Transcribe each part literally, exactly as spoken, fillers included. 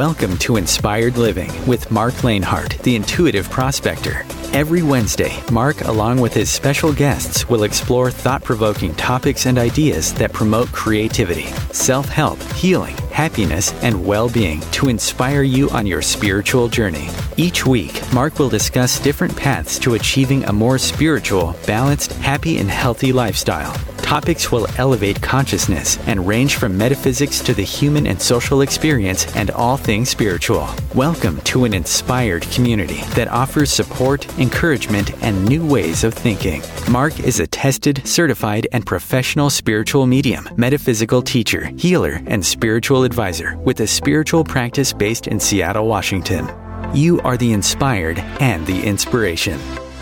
Welcome to Inspired Living with Mark Lanehart, the Intuitive Prospector. Every Wednesday, Mark, along with his special guests, will explore thought-provoking topics and ideas that promote creativity, self-help, healing, happiness, and well-being to inspire you on your spiritual journey. Each week, Mark will discuss different paths to achieving a more spiritual, balanced, happy, and healthy lifestyle. Topics will elevate consciousness and range from metaphysics to the human and social experience and all things spiritual. Welcome to an inspired community that offers support, encouragement, and new ways of thinking. Mark is a tested, certified, and professional spiritual medium, metaphysical teacher, healer, and spiritual advisor with a spiritual practice based in Seattle, Washington. You are the inspired and the inspiration.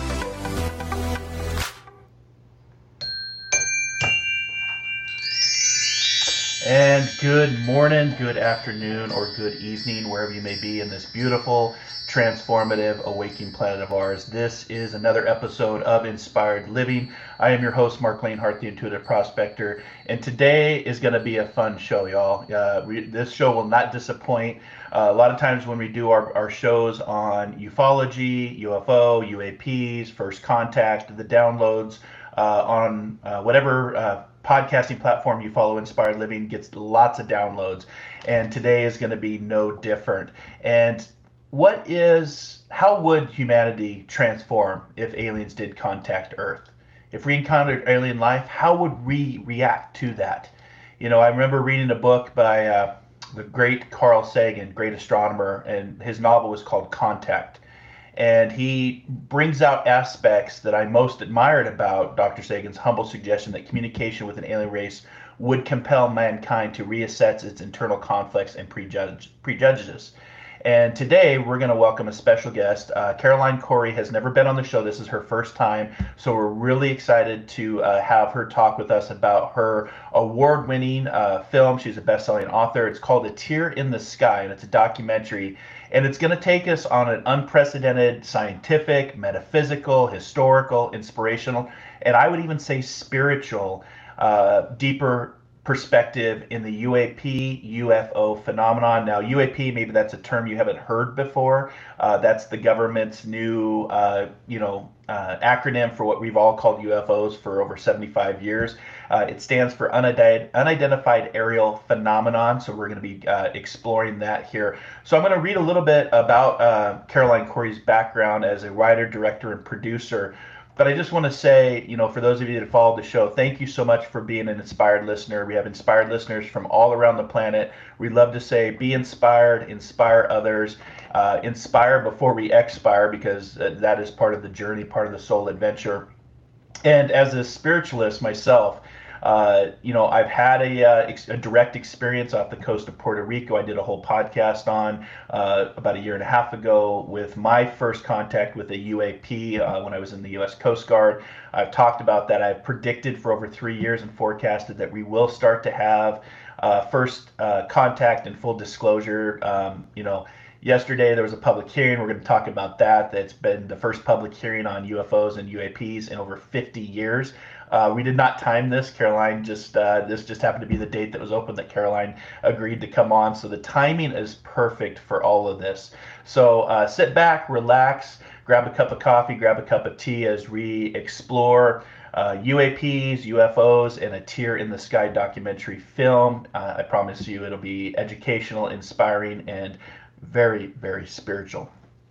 And good morning, good afternoon, or good evening, wherever you may be in this beautiful, transformative, awakening planet of ours. This is another episode of Inspired Living. I am your host, Mark Lanehart, the Intuitive Prospector, and today is going to be a fun show, y'all. Uh, we, this show will not disappoint. Uh, a lot of times when we do our, our shows on ufology, U F O, U A Ps, first contact, the downloads uh, on uh, whatever uh, podcasting platform you follow, Inspired Living gets lots of downloads, and today is going to be no different. And what is, how would humanity transform if aliens did contact Earth? If we encountered alien life, how would we react to that? You know, I remember reading a book by uh, the great Carl Sagan, great astronomer, and his novel was called Contact. And he brings out aspects that I most admired about Doctor Sagan's humble suggestion that communication with an alien race would compel mankind to reassess its internal conflicts and prejudge, prejudices. And today we're going to welcome a special guest. Uh, Caroline Cory has never been on the show. This is her first time. So we're really excited to uh, have her talk with us about her award-winning uh, film. She's a best-selling author. It's called A Tear in the Sky, and it's a documentary. And it's going to take us on an unprecedented scientific, metaphysical, historical, inspirational, and I would even say spiritual, uh, deeper perspective in the U A P U F O phenomenon. Now, U A P, maybe that's a term you haven't heard before. Uh, that's the government's new, uh, you know, uh, acronym for what we've all called U F Os for over seventy-five years. Uh, it stands for unidentified, unidentified aerial phenomenon. So we're going to be uh, exploring that here. So I'm going to read a little bit about uh, Caroline Cory's background as a writer, director, and producer. But I just want to say, you know, for those of you that follow the show, thank you so much for being an inspired listener. We have inspired listeners from all around the planet. We love to say, be inspired, inspire others, uh, inspire before we expire, because uh, that is part of the journey, part of the soul adventure. And as a spiritualist myself, Uh, you know, I've had a, uh, ex- a direct experience off the coast of Puerto Rico. I did a whole podcast on uh, about a year and a half ago with my first contact with a U A P uh, when I was in the U S Coast Guard. I've talked about that. I've predicted for over three years and forecasted that we will start to have uh, first uh, contact and full disclosure. Um, you know, yesterday there was a public hearing. We're going to talk about that. That's been the first public hearing on U F Os and U A Ps in over fifty years. Uh, we did not time this. Caroline just, uh, this just happened to be the date that was open that Caroline agreed to come on. So the timing is perfect for all of this. So uh, sit back, relax, grab a cup of coffee, grab a cup of tea as we explore uh, U A Ps, U F Os, and A Tear in the Sky documentary film. Uh, I promise you it'll be educational, inspiring, and very, very spiritual.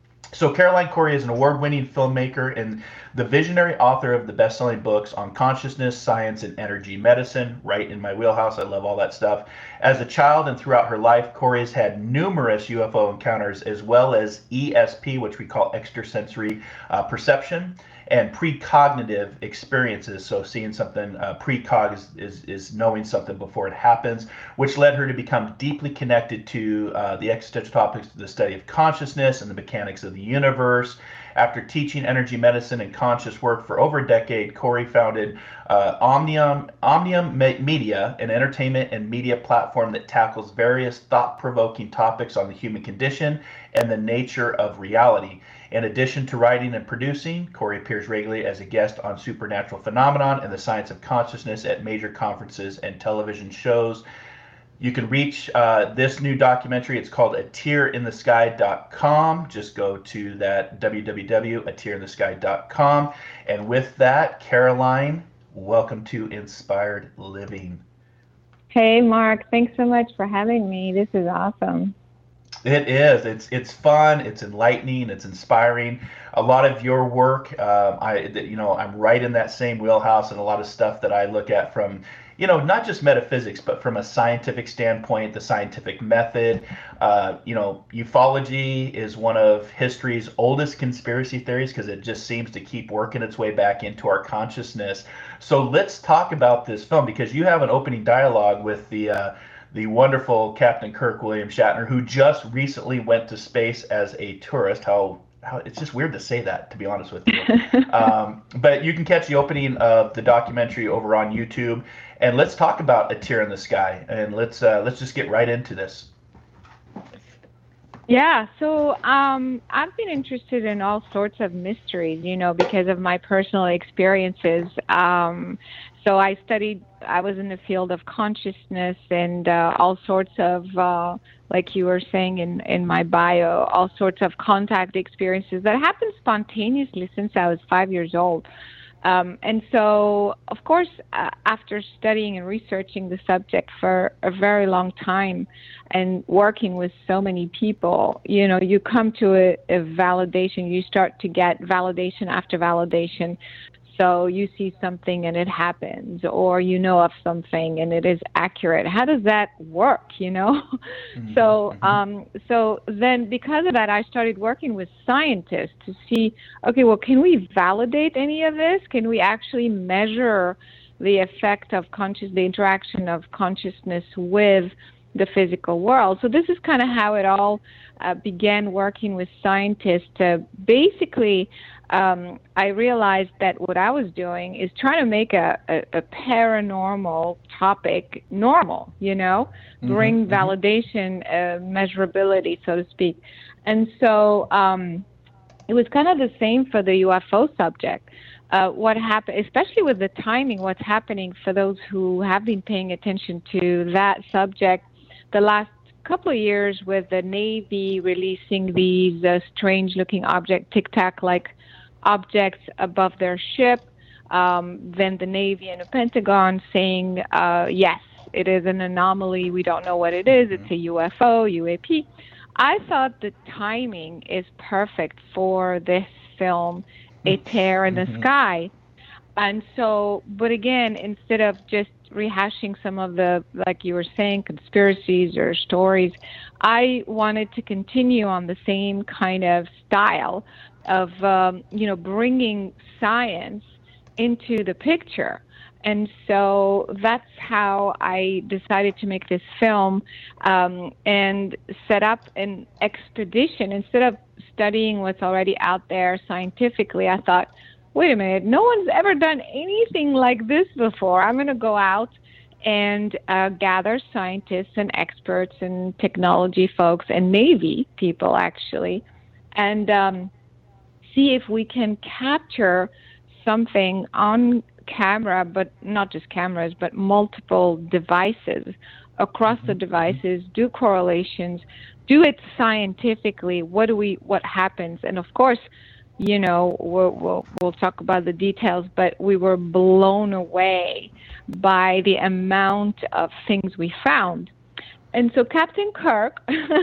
So Caroline Cory is an award-winning filmmaker and the visionary author of the best-selling books on consciousness, science, and energy medicine, right in my wheelhouse. I love all that stuff. As a child and throughout her life, Cory has had numerous U F O encounters, as well as E S P, which we call extrasensory uh, perception, and precognitive experiences. So seeing something, uh, precog is, is, is knowing something before it happens, which led her to become deeply connected to uh, the existential topics of the study of consciousness and the mechanics of the universe. After teaching energy medicine and conscious work for over a decade, Cory founded uh, Omnium, Omnium Media, an entertainment and media platform that tackles various thought-provoking topics on the human condition and the nature of reality. In addition to writing and producing, Cory appears regularly as a guest on Supernatural Phenomenon and the Science of Consciousness at major conferences and television shows. You can reach uh, this new documentary. It's called a tear in the sky dot com. Just go to that w w w dot a tear in the sky dot com. And with that, Caroline, welcome to Inspired Living. Hey, Mark. Thanks so much for having me. This is awesome. It is. It's it's fun. It's enlightening. It's inspiring. A lot of your work, um, I you know, I'm right in that same wheelhouse, and a lot of stuff that I look at from, you know, not just metaphysics, but from a scientific standpoint, the scientific method. Uh, you know, ufology is one of history's oldest conspiracy theories because it just seems to keep working its way back into our consciousness. So let's talk about this film, because you have an opening dialogue with the uh, the wonderful Captain Kirk William Shatner, who just recently went to space as a tourist. How, how it's just weird to say that, to be honest with you. um, but you can catch the opening of the documentary over on YouTube, and let's talk about A Tear in the Sky, and let's uh, let's just get right into this. Yeah, so um, I've been interested in all sorts of mysteries, you know, because of my personal experiences. Um, so I studied, I was in the field of consciousness and uh, all sorts of, uh, like you were saying in, in my bio, all sorts of contact experiences that happened spontaneously since I was five years old. Um, and so, of course, uh, after studying and researching the subject for a very long time and working with so many people, you know, you come to a, a validation. You start to get validation after validation. So you see something and it happens, or you know of something and it is accurate. How does that work, you know? Mm-hmm. So um, so then because of that, I started working with scientists to see, okay, well, can we validate any of this? Can we actually measure the effect of conscious, the interaction of consciousness with the physical world? So this is kind of how it all uh, began, working with scientists to basically Um, I realized that what I was doing is trying to make a, a, a paranormal topic normal, you know, mm-hmm, bring mm-hmm. validation, uh, measurability, so to speak. And so um, it was kind of the same for the U F O subject. Uh, what happened, especially with the timing, what's happening for those who have been paying attention to that subject the last couple of years, with the Navy releasing these uh, strange-looking object, tic-tac-like objects above their ship, um, then the Navy and the Pentagon saying, uh, yes, it is an anomaly, we don't know what it is, it's a U F O, U A P. I thought the timing is perfect for this film, A Tear in the mm-hmm. Sky. And so, but again, instead of just rehashing some of the, like you were saying, conspiracies or stories, I wanted to continue on the same kind of style of, um, you know, bringing science into the picture. And so that's how I decided to make this film um, and set up an expedition. Instead of studying what's already out there scientifically, I thought, wait a minute, no one's ever done anything like this before. I'm going to go out and uh, gather scientists and experts and technology folks and Navy people, actually, and um, see if we can capture something on camera, but not just cameras, but multiple devices across mm-hmm. the devices, do correlations, do it scientifically. What do we, what happens? And of course, you know, we'll, we'll, we'll talk about the details, but we were blown away by the amount of things we found. And so Captain Kirk,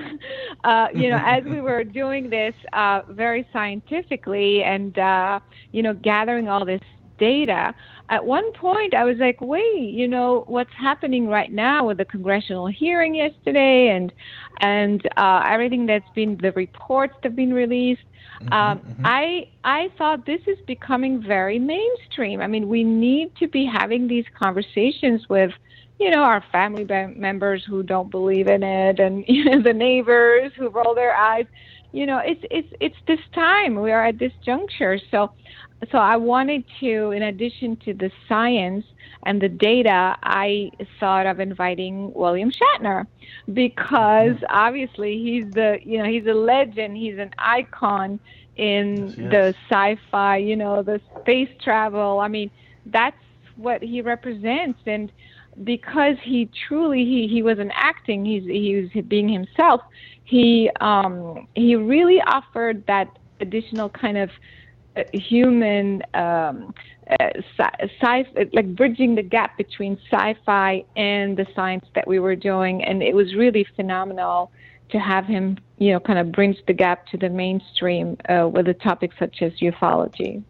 uh, you know, as we were doing this uh, very scientifically and, uh, you know, gathering all this data, at one point I was like, wait, you know, what's happening right now with the congressional hearing yesterday and and uh, everything that's been, the reports that have been released, mm-hmm, um, mm-hmm. I I thought this is becoming very mainstream. I mean, we need to be having these conversations with, you know, our family members who don't believe in it, and you know, the neighbors who roll their eyes. You know, it's it's it's this time. We are at this juncture. So, so I wanted to, in addition to the science and the data, I thought of inviting William Shatner, because obviously he's the, you know, he's a legend. He's an icon in yes, yes. the sci-fi. You know, the space travel. I mean, that's what he represents. And because he truly he, he wasn't acting, he's he was being himself. He um, he really offered that additional kind of uh, human um, uh, sci, like bridging the gap between sci-fi and the science that we were doing, and it was really phenomenal to have him, you know, kind of bridge the gap to the mainstream uh, with a topic such as ufology.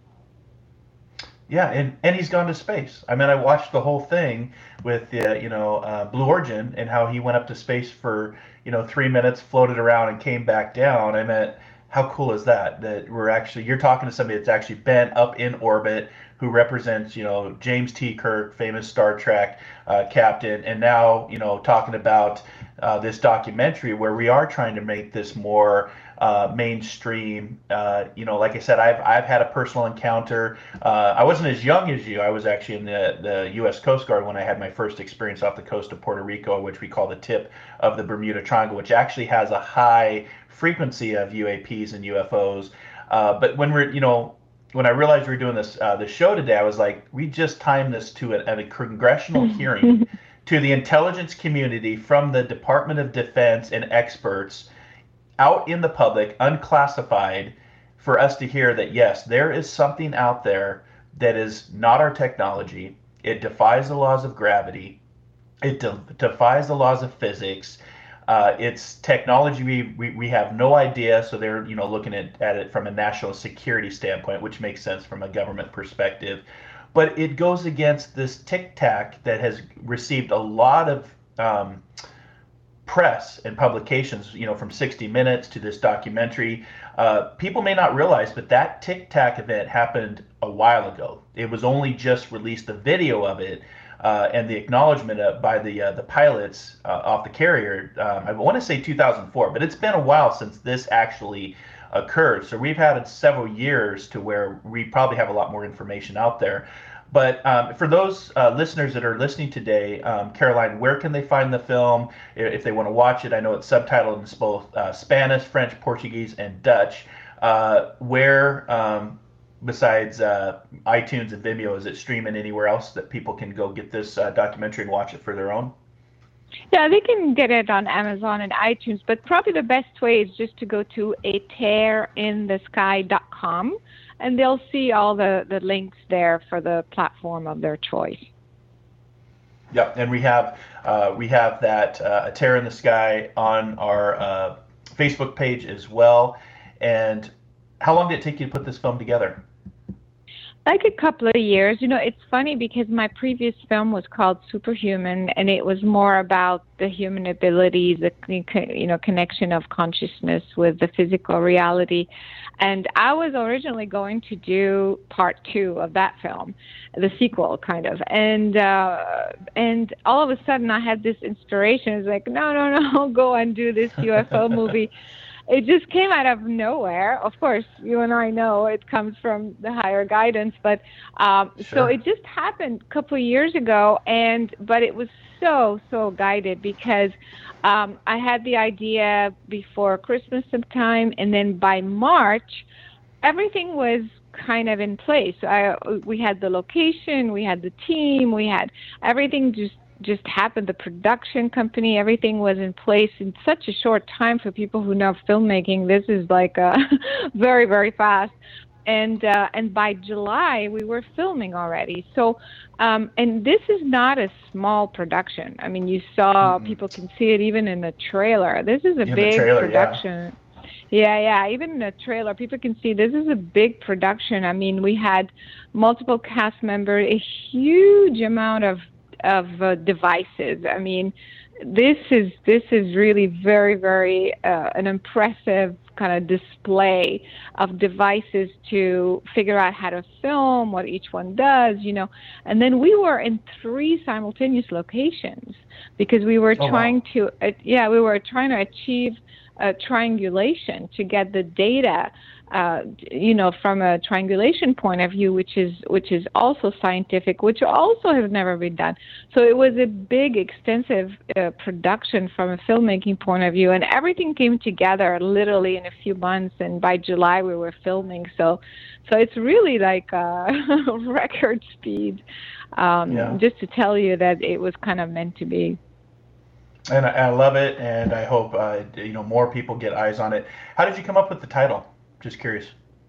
Yeah, and, and he's gone to space. I mean, I watched the whole thing with, uh, you know, uh, Blue Origin and how he went up to space for, you know, three minutes, floated around, and came back down. I mean, how cool is that? That we're actually, you're talking to somebody that's actually been up in orbit, who represents, you know, James T. Kirk, famous Star Trek uh, captain, and now, you know, talking about uh, this documentary where we are trying to make this more uh, mainstream. Uh, you know, like I said, I've I've had a personal encounter. Uh, I wasn't as young as you. I was actually in the the U S Coast Guard when I had my first experience off the coast of Puerto Rico, which we call the tip of the Bermuda Triangle, which actually has a high frequency of U A Ps and U F Os. Uh, but when we're, you know, when I realized we were doing this uh, the show today, I was like, we just timed this to a, a congressional hearing to the intelligence community from the Department of Defense and experts out in the public, unclassified, for us to hear that, yes, there is something out there that is not our technology. It defies the laws of gravity. It de- defies the laws of physics. Uh, it's technology we, we, we have no idea, so they're, you know, looking at, at it from a national security standpoint, which makes sense from a government perspective. But it goes against this Tic Tac that has received a lot of um, press and publications, you know, from sixty minutes to this documentary. Uh, people may not realize, but that Tic Tac event happened a while ago. It was only just released, the video of it, Uh, and the acknowledgement uh, by the uh, the pilots uh, off the carrier. Um, I want to say two thousand four, but it's been a while since this actually occurred. So we've had several years to where we probably have a lot more information out there. But um, for those uh, listeners that are listening today, um, Caroline, where can they find the film if they want to watch it? I know it's subtitled in both uh, Spanish, French, Portuguese, and Dutch. Uh, where um, Besides uh, iTunes and Vimeo, is it streaming anywhere else that people can go get this uh, documentary and watch it for their own? Yeah, they can get it on Amazon and iTunes, but probably the best way is just to go to a tear in the sky dot com, and they'll see all the, the links there for the platform of their choice. Yep, and we have uh, we have that uh, A Tear in the Sky on our uh, Facebook page as well. And how long did it take you to put this film together? Like a couple of years. You know, it's funny because my previous film was called Superhuman, and it was more about the human abilities, the, you know, connection of consciousness with the physical reality. And I was originally going to do part two of that film, the sequel, kind of. And uh, and all of a sudden, I had this inspiration. It's like, no, no, no, go and do this U F O movie. It just came out of nowhere. Of course, you and I know it comes from the higher guidance, but um, sure. So it just happened a couple of years ago, and but it was so, so guided because um, I had the idea before Christmas sometime, and then by March, everything was kind of in place. I, we had the location, we had the team, we had everything just just happened. The production company, everything was in place in such a short time. For people who know filmmaking, this is like uh, very, very fast. And uh, and by July, we were filming already. So, um, and this is not a small production. I mean, you saw, mm-hmm. people can see it even in the trailer. This is a in big trailer, production. Yeah. yeah, yeah. Even in the trailer, people can see this is a big production. I mean, we had multiple cast members, a huge amount of of uh, devices. I mean, this is this is really very, very uh, an impressive kind of display of devices to figure out how to film, what each one does, you know. And then we were in three simultaneous locations because we were oh, trying wow. to, uh, yeah, we were trying to achieve uh, triangulation to get the data, uh, you know, from a triangulation point of view, which is which is also scientific, which also has never been done. So it was a big, extensive uh, production from a filmmaking point of view, and everything came together literally in a few months. And by July, we were filming. So, so it's really like uh, record speed. Um, yeah. Just to tell you that it was kind of meant to be. And I, I love it, and I hope uh, you know more people get eyes on it. How did you come up with the title? Just curious.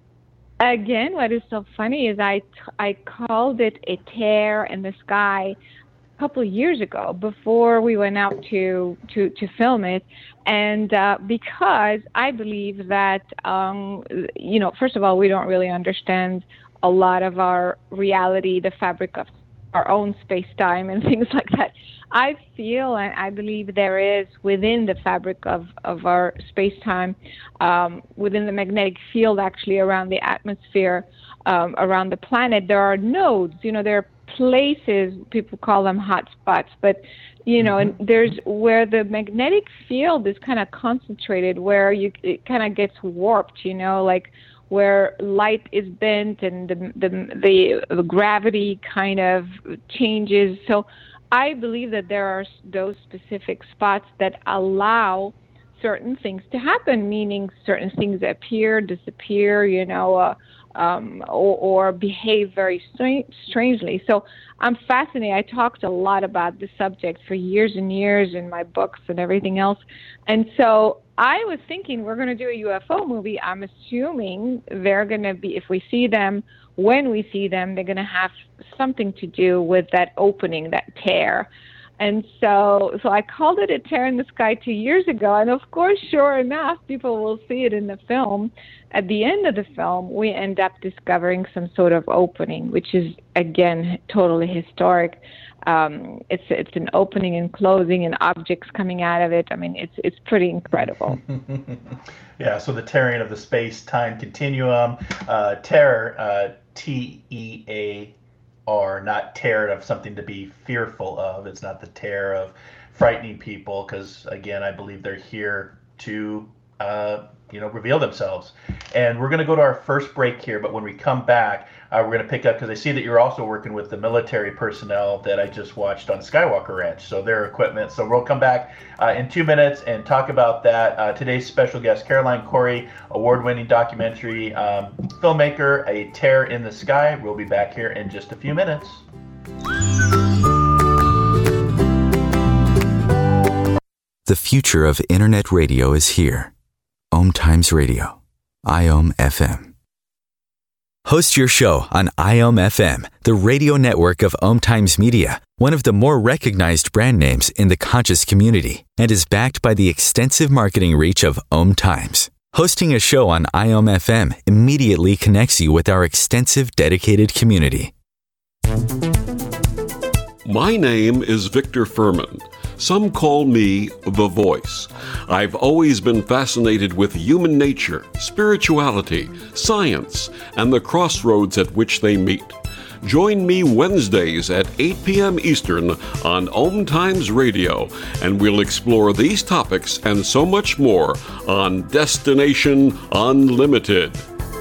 Again, what is so funny is I, I called it A Tear in the Sky a couple of years ago before we went out to, to, to film it. And uh, because I believe that, um, you know, first of all, we don't really understand a lot of our reality, the fabric of our own space-time and things like that. I feel and I believe there is within the fabric of, of our space-time, um, within the magnetic field actually around the atmosphere, um, around the planet, there are nodes, you know, there are places, people call them hot spots, but, you know, mm-hmm. and there's where the magnetic field is kind of concentrated, where you it kind of gets warped, you know, like where light is bent and the, the the gravity kind of changes. So I believe that there are those specific spots that allow certain things to happen, meaning certain things appear, disappear, you know, uh, um, or, or behave very stra- strangely. So I'm fascinated. I talked a lot about the subject for years and years in my books and everything else. And so I was thinking we're going to do a U F O movie. I'm assuming they're going to be, if we see them, when we see them, they're going to have something to do with that opening, that tear. And so so I called it A Tear in the Sky two years ago. And of course, sure enough, people will see it in the film. At the end of the film, we end up discovering some sort of opening, which is, again, totally historic. Um, it's it's an opening and closing and objects coming out of it. I mean, it's it's pretty incredible. Yeah, so the tearing of the space-time continuum, uh, terror, uh, T E A R, not terror of something to be fearful of. It's not the terror of frightening people, because, again, I believe they're here to, uh, you know, reveal themselves. And we're going to go to our first break here, but when we come back, uh, we're going to pick up, because I see that you're also working with the military personnel that I just watched on Skywalker Ranch, so their equipment. So we'll come back uh, in two minutes and talk about that. Uh, today's special guest, Caroline Corey, award-winning documentary um, filmmaker, A Tear in the Sky. We'll be back here in just a few minutes. The future of internet radio is here. Om Times Radio, I O M F M. Host your show on I O M F M, the radio network of Om Times Media, one of the more recognized brand names in the conscious community, and is backed by the extensive marketing reach of Om Times. Hosting a show on I O M F M immediately connects you with our extensive dedicated community. My name is Victor Furman. Some call me The Voice. I've always been fascinated with human nature, spirituality, science, and the crossroads at which they meet. Join me Wednesdays at eight p.m. Eastern on Om Times Radio, and we'll explore these topics and so much more on Destination Unlimited.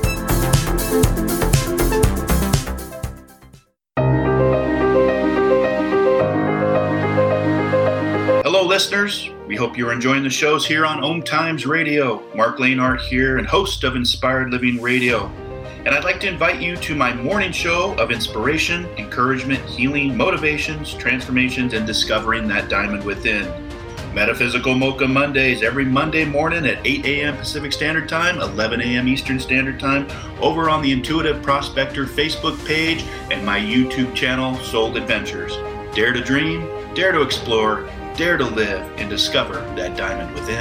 Listeners, we hope you're enjoying the shows here on Om Times Radio. Mark Lanehart here, and host of Inspired Living Radio. And I'd like to invite you to my morning show of inspiration, encouragement, healing, motivations, transformations, and discovering that diamond within. Metaphysical Mocha Mondays every Monday morning at eight a.m. Pacific Standard Time, eleven a.m. Eastern Standard Time, over on the Intuitive Prospector Facebook page and my YouTube channel, Soul Adventures. Dare to dream, dare to explore, dare to live and discover that diamond within.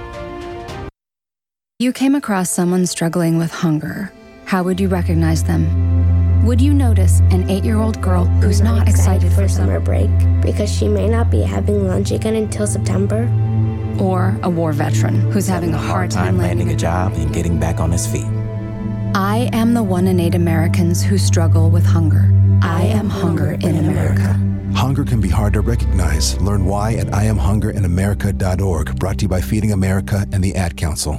You came across someone struggling with hunger. How would you recognize them? Would you notice an eight-year-old girl who's not, not excited, excited for summer break because she may not be having lunch again until September? Or a war veteran who's having a hard time landing a job and getting back on his feet? I am the one in eight Americans who struggle with hunger. I am Hunger in America. Hunger can be hard to recognize. Learn why at I am hunger in america dot org. Brought to you by Feeding America and the Ad Council.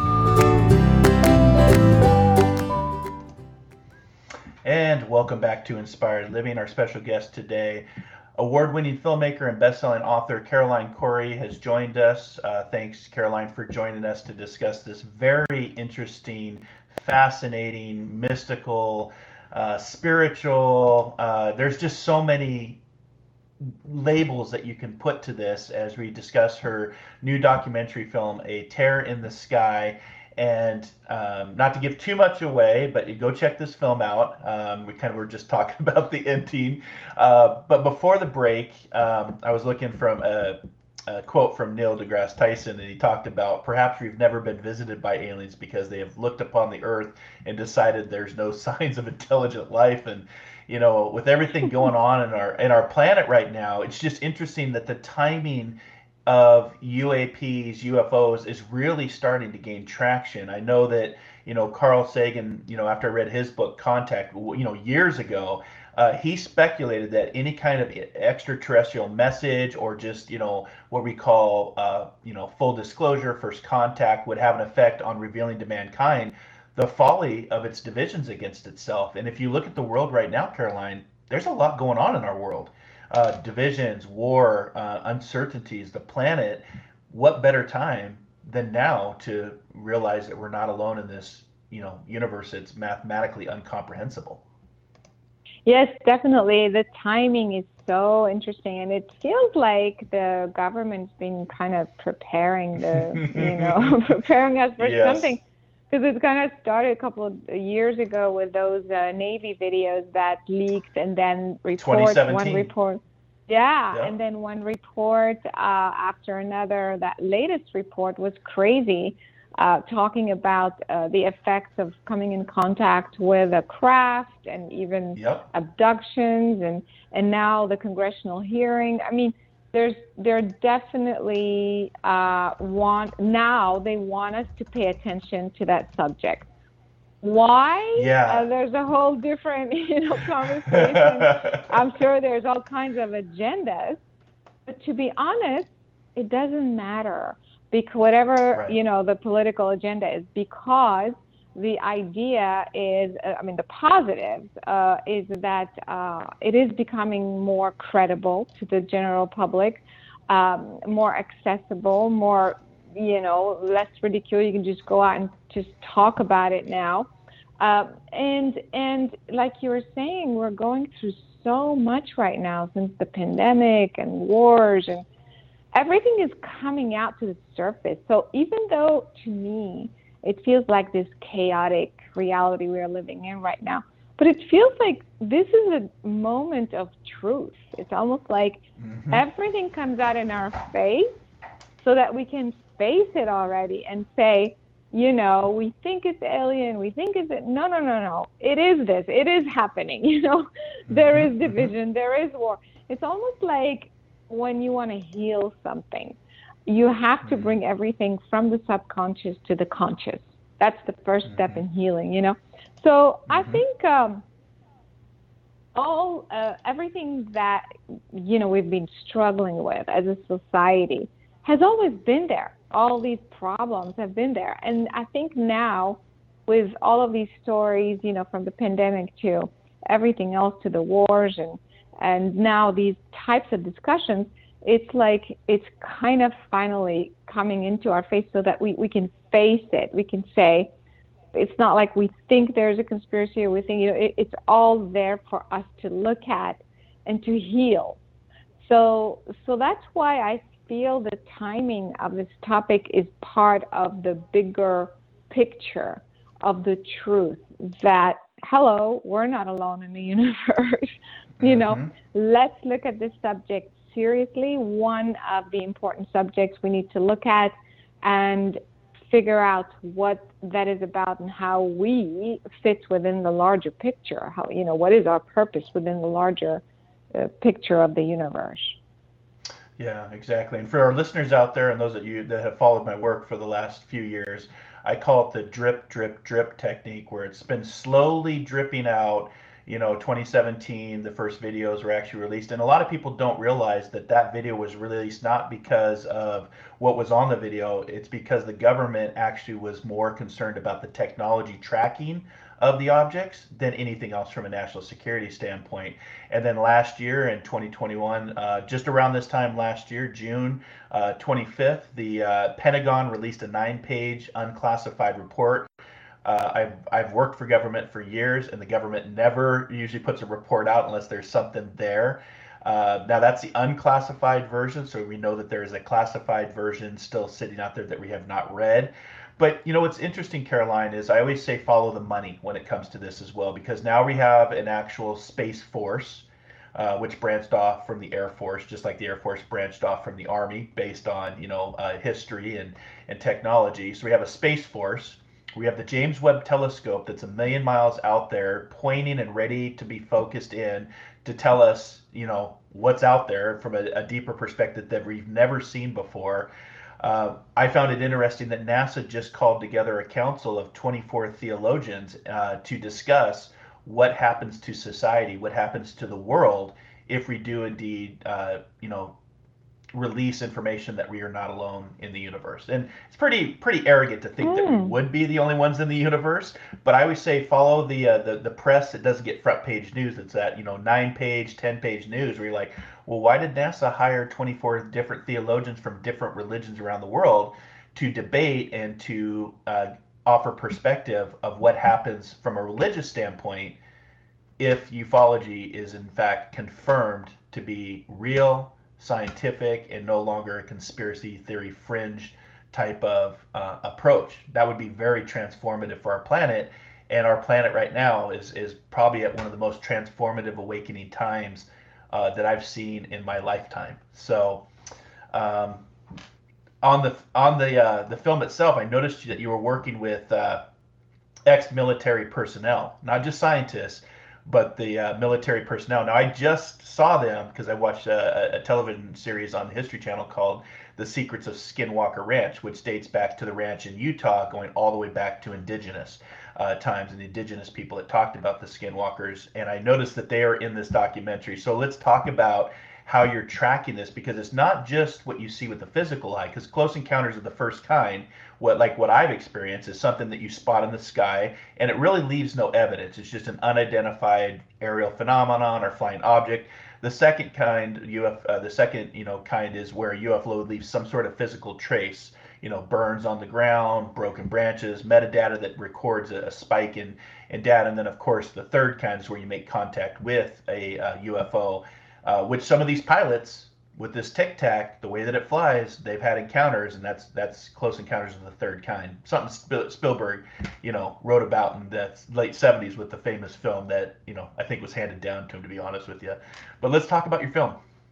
And welcome back to Inspired Living. Our special guest today, award-winning filmmaker and best-selling author Caroline Corey, has joined us. Uh, thanks, Caroline, for joining us to discuss this very interesting, fascinating, mystical, uh, spiritual. Uh, there's just so many labels that you can put to this as we discuss her new documentary film, A Tear in the Sky. And um, not to give too much away, but you go check this film out. Um, we kind of were just talking about the ending. Uh, but before the break, um, I was looking from a, a quote from Neil deGrasse Tyson, and he talked about perhaps we've never been visited by aliens because they have looked upon the Earth and decided there's no signs of intelligent life. And you know, with everything going on in our in our planet right now, it's just interesting that the timing of U A Ps, U F Os is really starting to gain traction. I know that, you know, Carl Sagan, you know, after I read his book Contact, you know, years ago, uh, he speculated that any kind of extraterrestrial message or just, you know, what we call, uh, you know, full disclosure, first contact would have an effect on revealing to mankind the folly of its divisions against itself. And if you look at the world right now, Caroline, there's a lot going on in our world. Uh, divisions, war, uh, uncertainties, the planet. What better time than now to realize that we're not alone in this, you know, universe that's mathematically incomprehensible? Yes, definitely. The timing is so interesting, and it feels like the government's been kind of preparing the, you know, preparing us for yes. something. Because it kind of started a couple of years ago with those uh, Navy videos that leaked, and then reports, one report. Yeah, yep. And then one report uh, after another. That latest report was crazy, uh, talking about uh, the effects of coming in contact with a craft and even yep. abductions, and, and now the congressional hearing. I mean, There's, they're definitely uh, want now they want us to pay attention to that subject. Why? Yeah. Uh, there's a whole different, you know, conversation. I'm sure there's all kinds of agendas, but to be honest, it doesn't matter because whatever right. you know the political agenda is, because the idea is, uh, I mean, the positives uh, is that uh, it is becoming more credible to the general public, um, more accessible, more, you know, less ridicule. You can just go out and just talk about it now. Uh, and, and like you were saying, we're going through so much right now since the pandemic and wars, and everything is coming out to the surface. So even though, to me, it feels like this chaotic reality we are living in right now, but it feels like this is a moment of truth. It's almost like mm-hmm. everything comes out in our face so that we can face it already and say, you know, we think it's alien, we think it's, no, no, no, no, it is this, it is happening, you know, mm-hmm. there is division, there is war. It's almost like when you want to heal something, you have to bring everything from the subconscious to the conscious. That's the first mm-hmm. step in healing, you know. So mm-hmm. I think um, all uh, everything that, you know, we've been struggling with as a society has always been there. All these problems have been there. And I think now with all of these stories, you know, from the pandemic to everything else, to the wars, and, and now these types of discussions, it's like it's kind of finally coming into our face so that we, we can face it. We can say, it's not like we think there's a conspiracy or we think, you know, it, it's all there for us to look at and to heal. So, so that's why I feel the timing of this topic is part of the bigger picture of the truth that, hello, we're not alone in the universe. You know, mm-hmm. let's look at this subject seriously, one of the important subjects we need to look at and figure out what that is about and how we fit within the larger picture. How, you know, what is our purpose within the larger uh, picture of the universe? Yeah, exactly. And for our listeners out there and those of you that have followed my work for the last few years, I call it the drip, drip, drip technique, where it's been slowly dripping out, you know, twenty seventeen, the first videos were actually released. And a lot of people don't realize that that video was released not because of what was on the video. It's because the government actually was more concerned about the technology tracking of the objects than anything else from a national security standpoint. And then last year in twenty twenty-one, uh, just around this time last year, June uh, twenty-fifth, the uh, Pentagon released a nine-page unclassified report. Uh, I've I've worked for government for years, and the government never usually puts a report out unless there's something there. Uh, now that's the unclassified version, so we know that there is a classified version still sitting out there that we have not read. But you know what's interesting, Caroline, is I always say follow the money when it comes to this as well, because now we have an actual Space Force, uh, which branched off from the Air Force, just like the Air Force branched off from the Army based on you know uh, history and and technology. So we have a Space Force. We have the James Webb Telescope that's a million miles out there, pointing and ready to be focused in to tell us, you know, what's out there from a, a deeper perspective that we've never seen before. Uh, I found it interesting that NASA just called together a council of twenty-four theologians uh, to discuss what happens to society, what happens to the world if we do indeed, uh, you know, release information that we are not alone in the universe. And it's pretty pretty arrogant to think mm. that we would be the only ones in the universe. But I always say follow the uh, the the press. It doesn't get front page news. It's that you know nine page, ten page news where you're like, well, why did NASA hire twenty-four different theologians from different religions around the world to debate and to uh, offer perspective of what happens from a religious standpoint if ufology is in fact confirmed to be real, scientific, and no longer a conspiracy theory fringe type of uh, approach? That would be very transformative for our planet. And our planet right now is is probably at one of the most transformative awakening times uh, that I've seen in my lifetime. So um, on the on the uh, the film itself, I noticed that you were working with uh, ex-military personnel, not just scientists, but the uh, military personnel. Now, I just saw them because I watched a, a television series on the History Channel called The Secrets of Skinwalker Ranch, which dates back to the ranch in Utah, going all the way back to indigenous uh, times and the indigenous people that talked about the Skinwalkers. And I noticed that they are in this documentary. So let's talk about how you're tracking this, because it's not just what you see with the physical eye, because Close Encounters of the First Kind, what like what I've experienced, is something that you spot in the sky and it really leaves no evidence. It's just an unidentified aerial phenomenon or flying object. The second kind, U F, uh, the second you know kind is where a U F O leaves some sort of physical trace, you know, burns on the ground, broken branches, metadata that records a, a spike in, in data. And then of course the third kind is where you make contact with a uh, U F O, uh, which some of these pilots with this Tic Tac, the way that it flies, they've had encounters, and that's that's Close Encounters of the Third Kind. Something Spielberg, you know, wrote about in the late seventies with the famous film that, you know, I think was handed down to him, to be honest with you. But let's talk about your film.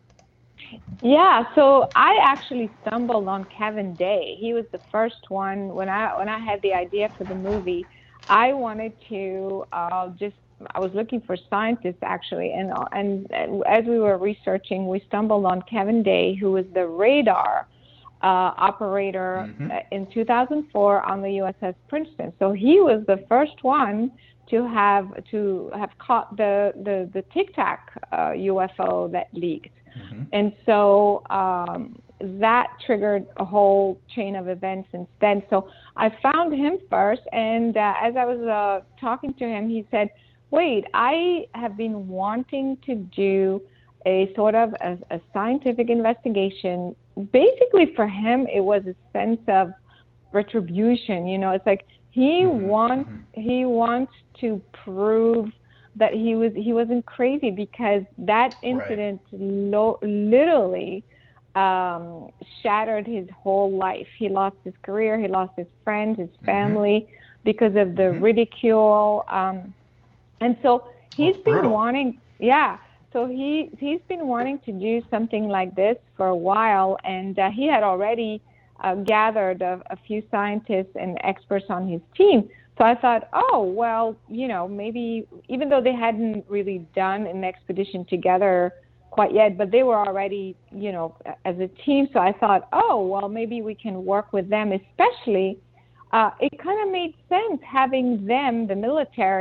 Yeah, so I actually stumbled on Kevin Day. He was the first one when I when I had the idea for the movie. I wanted to uh, just I was looking for scientists actually, and and as we were researching, we stumbled on Kevin Day, who was the radar uh, operator mm-hmm. in two thousand four on the U S S Princeton. So he was the first one to have to have caught the the the Tic Tac uh, U F O that leaked, mm-hmm. and so um, that triggered a whole chain of events since then. So I found him first, and uh, as I was uh, talking to him, he said, wait, I have been wanting to do a sort of a, a scientific investigation. Basically, for him, it was a sense of retribution. You know, it's like he mm-hmm. wants he wants to prove that he was he wasn't crazy, because that incident right. lo- literally um, shattered his whole life. He lost his career, he lost his friends, his family mm-hmm. because of the mm-hmm. ridicule. Um, And so he's oh, been brutal. wanting, yeah, so he, he's been wanting to do something like this for a while, and uh, he had already uh, gathered a, a few scientists and experts on his team. So I thought, oh, well, you know, maybe, even though they hadn't really done an expedition together quite yet, but they were already, you know, as a team. So I thought, oh, well, maybe we can work with them, especially, uh, it kind of made sense having them, the military,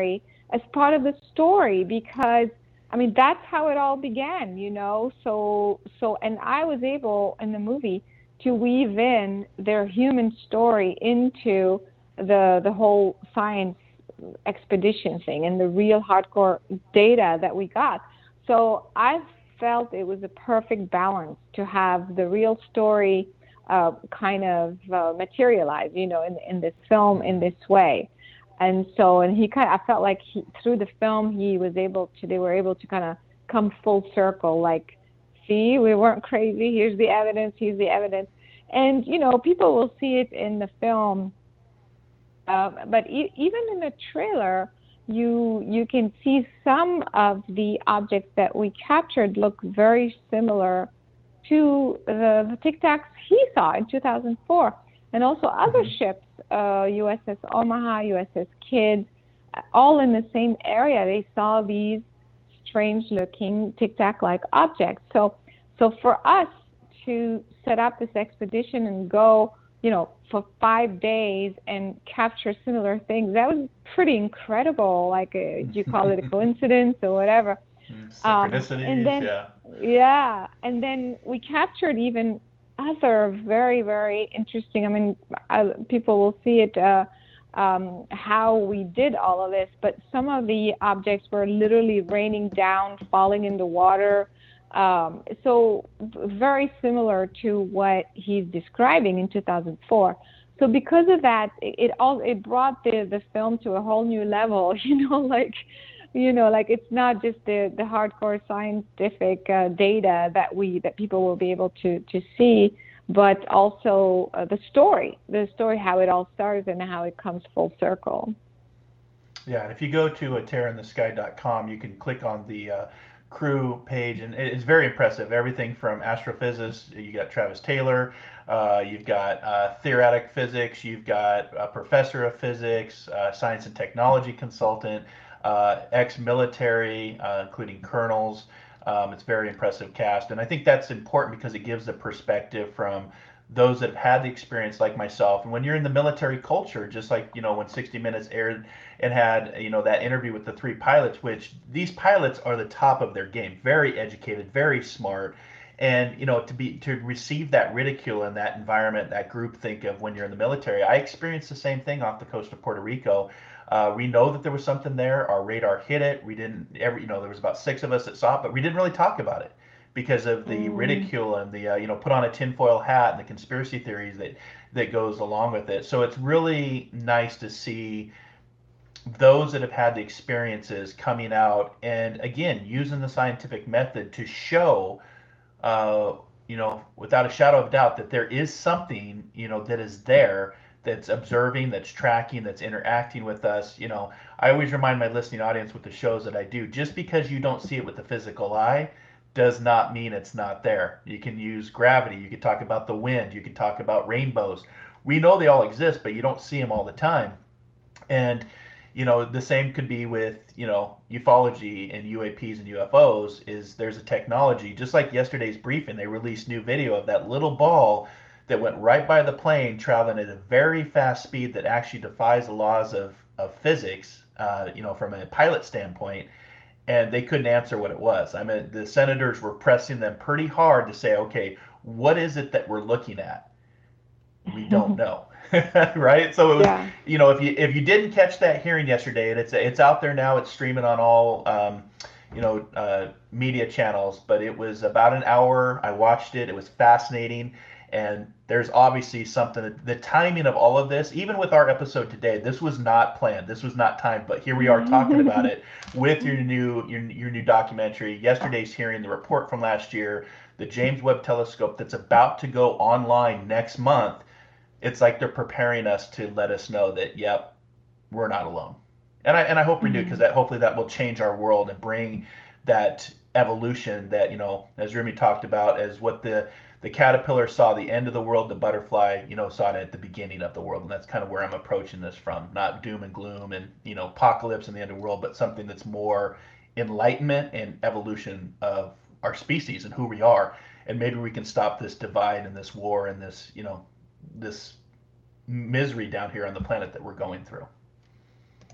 as part of the story, because I mean that's how it all began, you know. So so and I was able in the movie to weave in their human story into the the whole science expedition thing and the real hardcore data that we got. So I felt it was a perfect balance to have the real story uh, kind of uh, materialize, you know, in in this film in this way. And so, and he kind of, I felt like he, through the film, he was able to, they were able to kind of come full circle, like, see, we weren't crazy. Here's the evidence. Here's the evidence. And, you know, people will see it in the film. Uh, but e- even in the trailer, you you can see some of the objects that we captured look very similar to the, the Tic Tacs he saw in two thousand four. And also other mm-hmm. ships, uh, U S S Omaha, U S S Kidd, all in the same area. They saw these strange-looking Tic Tac-like objects. So, so for us to set up this expedition and go, you know, for five days and capture similar things, that was pretty incredible. Like, a, do you call it a coincidence or whatever? Synchronicities, um, and then, yeah. Yeah, and then we captured even other very, very interesting, I mean, uh, people will see it, uh, um, how we did all of this, but some of the objects were literally raining down, falling in the water. Um, so very similar to what he's describing in two thousand four. So because of that, it, it all it brought the, the film to a whole new level, you know, like, you know, like it's not just the, the hardcore scientific uh, data that we that people will be able to, to see, but also uh, the story, the story, how it all starts and how it comes full circle. Yeah, and if you go to uh, terror in the sky dot com, you can click on the uh, crew page, and it's very impressive. Everything from astrophysicists, you got Travis Taylor, uh, you've got uh, theoretic physics, you've got a professor of physics, uh, science and technology consultant, uh, ex-military, uh, including colonels. Um, it's a very impressive cast, and I think that's important because it gives the perspective from those that have had the experience like myself. And when you're in the military culture, just like, you know, when sixty minutes aired and had, you know, that interview with the three pilots, which these pilots are the top of their game, very educated, very smart. And, you know, to be to receive that ridicule in that environment, that group think of when you're in the military, I experienced the same thing off the coast of Puerto Rico. Uh, we know that there was something there. Our radar hit it. We didn't ever, you know, there was about six of us that saw it, but we didn't really talk about it because of the mm. ridicule and the, uh, you know, put on a tinfoil hat and the conspiracy theories that, that goes along with it. So it's really nice to see those that have had the experiences coming out and, again, using the scientific method to show, uh, you know, without a shadow of doubt that there is something, you know, that is there, that's observing, that's tracking, that's interacting with us. You know, I always remind my listening audience with the shows that I do, just because you don't see it with the physical eye does not mean it's not there. You can use gravity. You can talk about the wind. You can talk about rainbows. We know they all exist, but you don't see them all the time. And, you know, the same could be with, you know, ufology and U A Ps and U F Os is there's a technology, just like yesterday's briefing, they released new video of that little ball that went right by the plane traveling at a very fast speed that actually defies the laws of, of physics, uh, you know, from a pilot standpoint. And they couldn't answer what it was. I mean, the senators were pressing them pretty hard to say, okay, what is it that we're looking at? We don't know, right? So it was, yeah. you know, if you if you didn't catch that hearing yesterday, and it's it's out there now, it's streaming on all, um, you know, uh, media channels. But it was about an hour. I watched it. It was fascinating. And there's obviously something, the timing of all of this, even with our episode today, this was not planned. This was not timed, but here we are talking about it with your new your, your new documentary, yesterday's hearing, the report from last year, the James Webb Telescope that's about to go online next month. It's like they're preparing us to let us know that, yep, we're not alone. And I and I hope we do, because that hopefully that will change our world and bring that evolution that, you know, as Rumi talked about, as what the The caterpillar saw the end of the world, the butterfly, you know, saw it at the beginning of the world. And that's kind of where I'm approaching this from. Not doom and gloom and, you know, apocalypse and the end of the world, but something that's more enlightenment and evolution of our species and who we are. And maybe we can stop this divide and this war and this, you know, this misery down here on the planet that we're going through.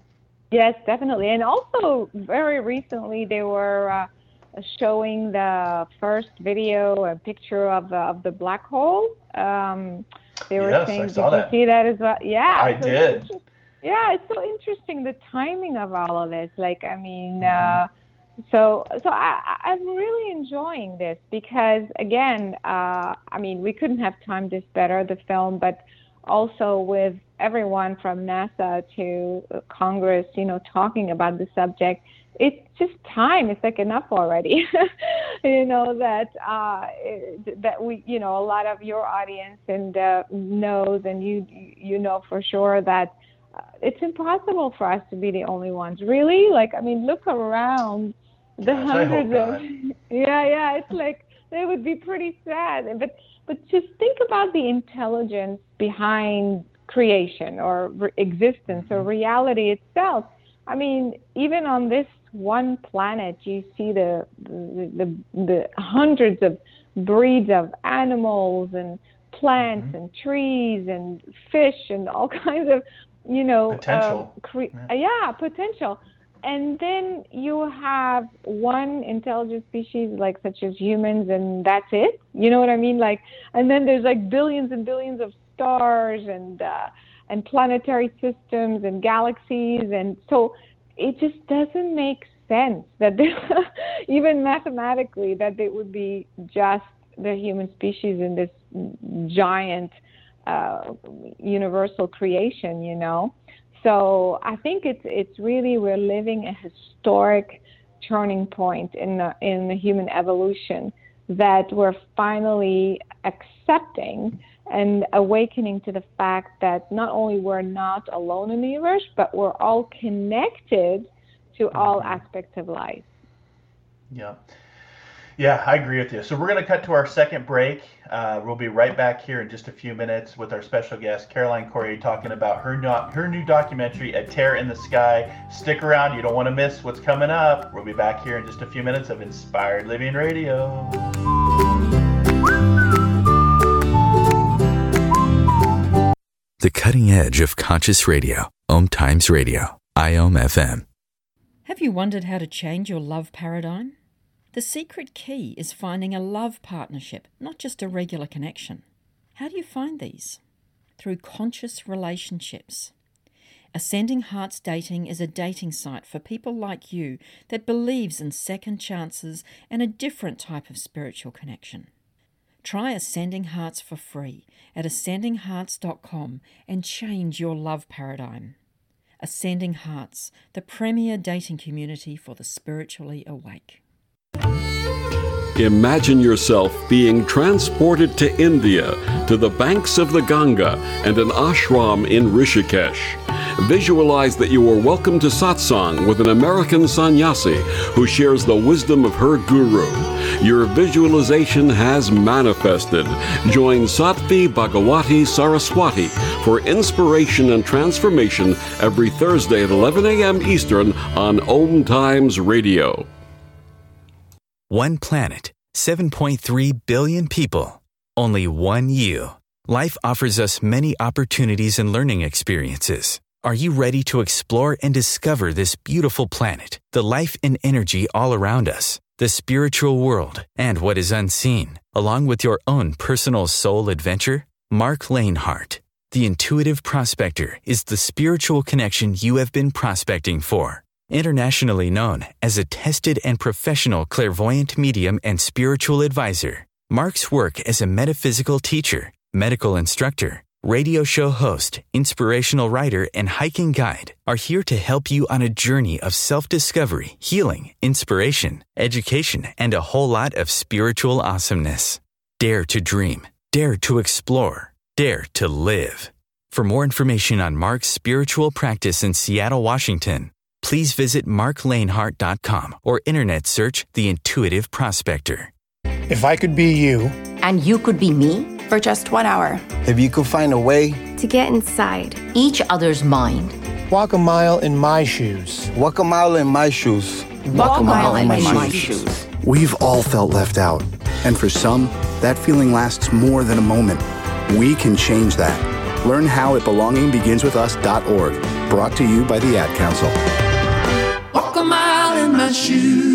Yes, definitely. And also, very recently, they were uh, showing the first video, a picture of, uh, of the black hole. Um, they were yes, saying, I saw did that. you see that as well? Yeah. I so did. It's, yeah, it's so interesting, the timing of all of this. Like, I mean, Mm-hmm. uh, so so I, I'm really enjoying this because, again, uh, I mean, we couldn't have timed this better, the film, but also with everyone from NASA to Congress, you know, talking about the subject, it's just time. It's like enough already, you know, that uh, that we, you know, a lot of your audience and uh, knows, and you you know for sure that uh, it's impossible for us to be the only ones. Really, like, I mean, look around the Yes, hundreds I hope of, not. yeah, yeah, it's like they would be pretty sad, but. But just think about the intelligence behind creation or re- existence or reality itself. I mean, even on this one planet, you see the the, the, the hundreds of breeds of animals and plants Mm-hmm. and trees and fish and all kinds of, you know, Potential. Um, cre- Yeah. yeah, potential. And then you have one intelligent species, like such as humans, and that's it. You know what I mean? Like, and then there's like billions and billions of stars and uh, and planetary systems and galaxies, and so it just doesn't make sense that there, even mathematically, that it would be just the human species in this giant uh, universal creation. You know. So I think it's it's really, we're living a historic turning point in the, in the human evolution, that we're finally accepting and awakening to the fact that not only we're not alone in the universe, but we're all connected to all aspects of life. Yeah. Yeah, I agree with you. So we're going to cut to our second break. Uh, we'll be right back here in just a few minutes with our special guest, Caroline Corey, talking about her no- her new documentary, A Tear in the Sky. Stick around. You don't want to miss what's coming up. We'll be back here in just a few minutes of Inspired Living Radio. The cutting edge of conscious radio. Om Times Radio. I O M F M. Have you wondered how to change your love paradigm? The secret key is finding a love partnership, not just a regular connection. How do you find these? Through conscious relationships. Ascending Hearts Dating is a dating site for people like you that believes in second chances and a different type of spiritual connection. Try Ascending Hearts for free at ascending hearts dot com and change your love paradigm. Ascending Hearts, the premier dating community for the spiritually awake. Imagine yourself being transported to India, to the banks of the Ganga and an ashram in Rishikesh. Visualize that you are welcome to satsang with an American sannyasi who shares the wisdom of her guru. Your visualization has manifested. Join Sattvi Bhagawati Saraswati for inspiration and transformation every Thursday at eleven a.m. Eastern on Om Times Radio. One planet, seven point three billion people, only one you. Life offers us many opportunities and learning experiences. Are you ready to explore and discover this beautiful planet, the life and energy all around us, the spiritual world, and what is unseen, along with your own personal soul adventure? Mark Lanehart, the Intuitive Prospector, is the spiritual connection you have been prospecting for. Internationally known as a tested and professional clairvoyant medium and spiritual advisor, Mark's work as a metaphysical teacher, medical instructor, radio show host, inspirational writer, and hiking guide are here to help you on a journey of self-discovery, healing, inspiration, education, and a whole lot of spiritual awesomeness. Dare to dream. Dare to explore. Dare to live. For more information on Mark's spiritual practice in Seattle, Washington, please visit mark lanehart dot com or internet search The Intuitive Prospector. If I could be you, and you could be me, for just one hour. If you could find a way to get inside each other's mind. Walk a mile in my shoes. Walk a mile in my shoes. Walk, Walk a mile, mile in, in my, my shoes. shoes. We've all felt left out. And for some, that feeling lasts more than a moment. We can change that. Learn how at belonging begins with us dot org. Brought to you by the Ad Council. Walk a mile in my shoes.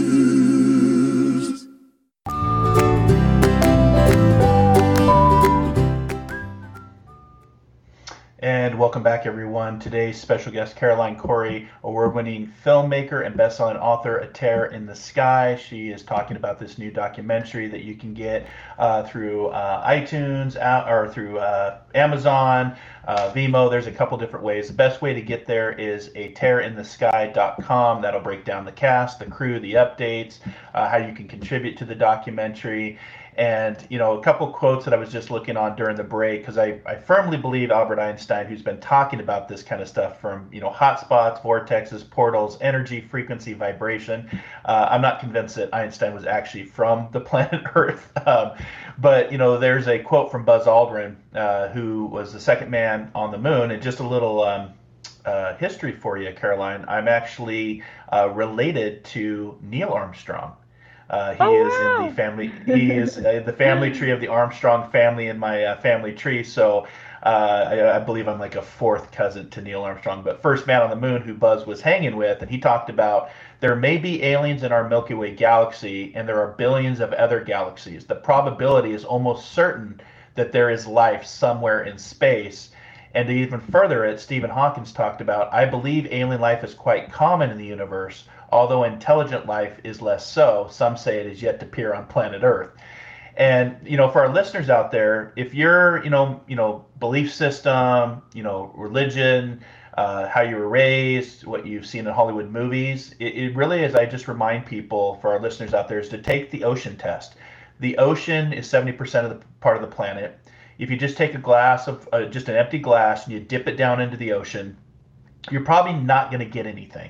And welcome back, everyone. Today's special guest, Caroline Corey, award-winning filmmaker and best-selling author, A Tear in the Sky. She is talking about this new documentary that you can get uh, through uh, iTunes uh, or through uh, Amazon, uh, Vimeo. There's a couple different ways. The best way to get there is a tear in the sky dot com. That'll break down the cast, the crew, the updates, uh, how you can contribute to the documentary. And, you know, a couple quotes that I was just looking on during the break, because I, I firmly believe Albert Einstein, who's been talking about this kind of stuff from, you know, hotspots, vortexes, portals, energy, frequency, vibration. Uh, I'm not convinced that Einstein was actually from the planet Earth. Um, but, you know, there's a quote from Buzz Aldrin, uh, who was the second man on the moon. And just a little um, uh, history for you, Caroline. I'm actually uh, related to Neil Armstrong. Uh, he oh, is wow. in the family. He is uh, the family tree of the Armstrong family in my uh, family tree. So uh, I, I believe I'm like a fourth cousin to Neil Armstrong. But first man on the moon who Buzz was hanging with, and he talked about there may be aliens in our Milky Way galaxy, and there are billions of other galaxies. The probability is almost certain that there is life somewhere in space. And to even further it, Stephen Hawking talked about, I believe alien life is quite common in the universe, although intelligent life is less so. Some say it is yet to appear on planet Earth. And, you know, for our listeners out there, if your, you know, you know, belief system, you know, religion, uh, how you were raised, what you've seen in Hollywood movies, it, it really is, I just remind people, for our listeners out there, is to take the ocean test. The ocean is seventy percent of the part of the planet. If you just take a glass of, uh, just an empty glass, and you dip it down into the ocean, you're probably not going to get anything.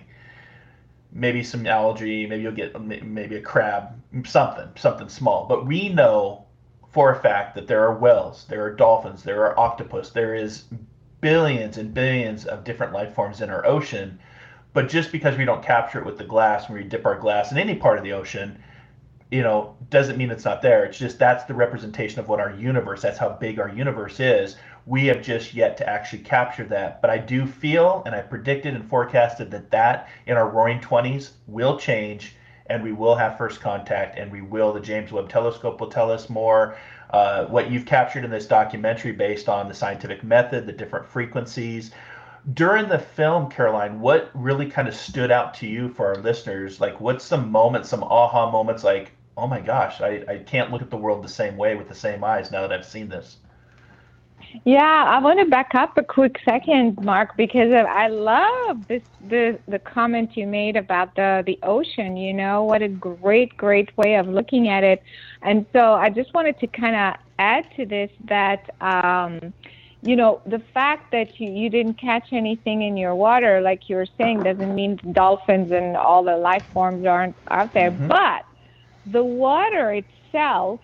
Maybe some algae, maybe you'll get maybe a crab, something, something small. But we know for a fact that there are whales, there are dolphins, there are octopus, there is billions and billions of different life forms in our ocean. But just because we don't capture it with the glass, when we dip our glass in any part of the ocean, you know, doesn't mean it's not there. It's just that's the representation of what our universe, that's how big our universe is. We have just yet to actually capture that. But I do feel, and I predicted and forecasted that that in our roaring twenties will change, and we will have first contact, and we will, the James Webb Telescope will tell us more. Uh, what you've captured in this documentary based on the scientific method, the different frequencies. During the film, Caroline, what really kind of stood out to you for our listeners? Like, what's some moments, some aha moments like, oh my gosh, I, I can't look at the world the same way with the same eyes now that I've seen this? Yeah, I want to back up a quick second, Mark, because I love this the the comment you made about the the ocean. You know, what a great, great way of looking at it. And so I just wanted to kind of add to this that, um, you know, the fact that you, you didn't catch anything in your water, like you were saying, doesn't mean dolphins and all the life forms aren't out there. Mm-hmm. But the water itself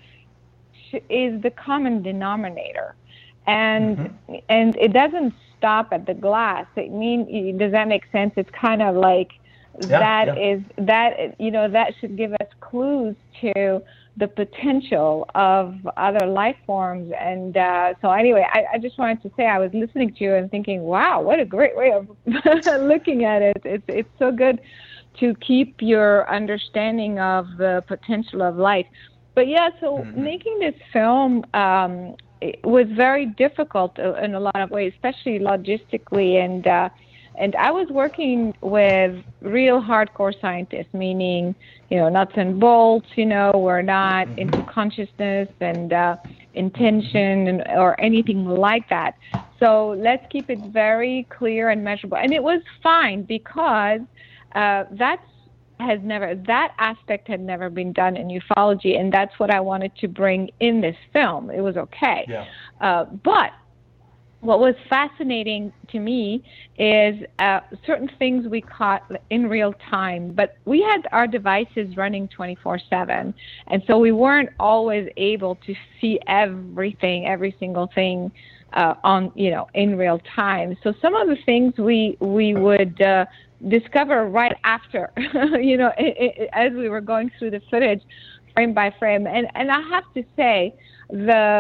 is the common denominator. And mm-hmm. and it doesn't stop at the glass. I mean, does that make sense? It's kind of like yeah, that yeah. is that you know that should give us clues to the potential of other life forms. And uh, so anyway, I, I just wanted to say I was listening to you and thinking, wow, what a great way of looking at it. It's it's so good to keep your understanding of the potential of life. But yeah, so mm-hmm. making this film. Um, It was very difficult in a lot of ways, especially logistically, and uh, and I was working with real hardcore scientists, meaning, you know, nuts and bolts. You know, we're not into consciousness and uh, intention and, or anything like that. So let's keep it very clear and measurable. And it was fine because uh, that's has never that aspect had never been done in ufology, and that's what I wanted to bring in this film. It was okay. Yeah. Uh, but what was fascinating to me is uh, certain things we caught in real time, but we had our devices running twenty-four seven, and so we weren't always able to see everything, every single thing uh, on, you know, in real time. So some of the things we we would uh, discover right after, you know, it, it, as we were going through the footage, frame by frame. And and I have to say, the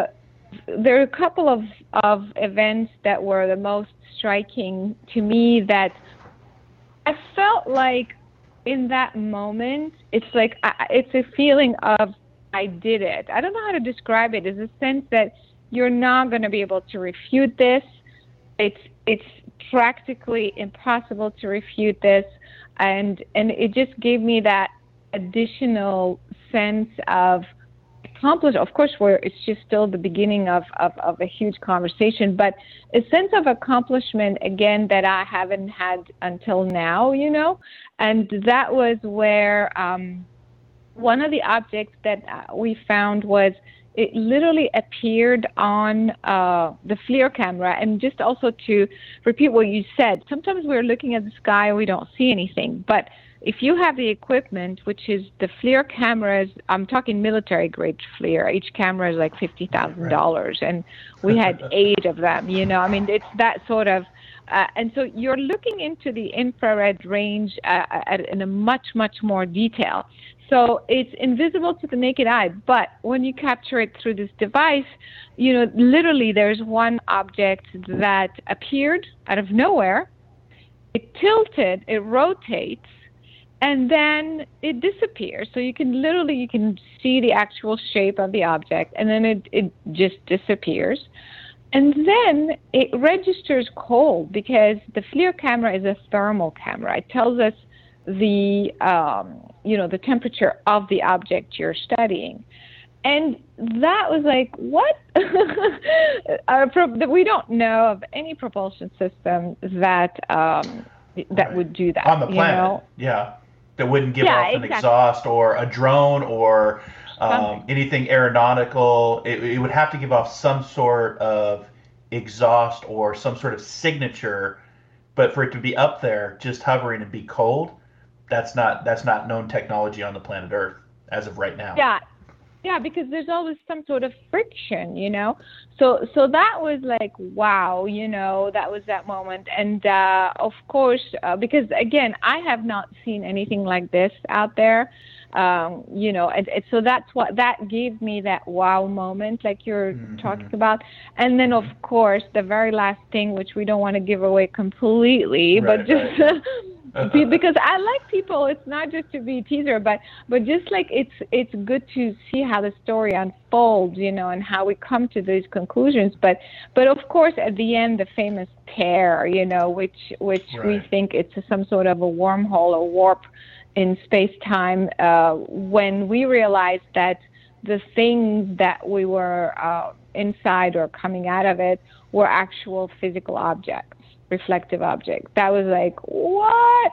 there are a couple of, of events that were the most striking to me, that I felt like in that moment, it's like, I, it's a feeling of, I did it. I don't know how to describe it. It's a sense that you're not going to be able to refute this. It's it's practically impossible to refute this, and and it just gave me that additional sense of accomplishment. Of course, we're it's just still the beginning of, of, of a huge conversation, but a sense of accomplishment again that I haven't had until now, you know, and that was where. Um, One of the objects that we found was it literally appeared on uh, the FLIR camera. And just also to repeat what you said, sometimes we're looking at the sky and we don't see anything. But if you have the equipment, which is the FLIR cameras, I'm talking military grade FLIR, each camera is like fifty thousand dollars. Right. And we had eight of them, you know, I mean, it's that sort of, uh, and so you're looking into the infrared range uh, at, in a much, much more detail. So it's invisible to the naked eye, but when you capture it through this device, you know, literally there's one object that appeared out of nowhere. It tilted, it rotates, and then it disappears. So you can literally, you can see the actual shape of the object, and then it, it just disappears. And then it registers cold because the FLIR camera is a thermal camera. It tells us the um, you know the temperature of the object you're studying, and that was like what uh, pro- we don't know of any propulsion system that um, that right. would do that on the planet. You know? Yeah, that wouldn't give yeah, off an exactly. exhaust or a drone or um, anything aeronautical. It, it would have to give off some sort of exhaust or some sort of signature, but for it to be up there just hovering and be cold. That's not that's not known technology on the planet Earth as of right now. Yeah, yeah, because there's always some sort of friction, you know. So so that was like wow, you know, that was that moment, and uh, of course, uh, because again, I have not seen anything like this out there, um, you know, and, and so that's what that gave me that wow moment, like you're mm-hmm. talking about, and then of course the very last thing, which we don't want to give away completely, right, but just. Right. Because I like people, it's not just to be a teaser, but but just like it's it's good to see how the story unfolds, you know, and how we come to these conclusions. But but of course, at the end, the famous tear, you know, which which right. we think it's some sort of a wormhole or warp in space-time, uh, when we realized that the things that we were uh, inside or coming out of it were actual physical objects. Reflective object. That was like what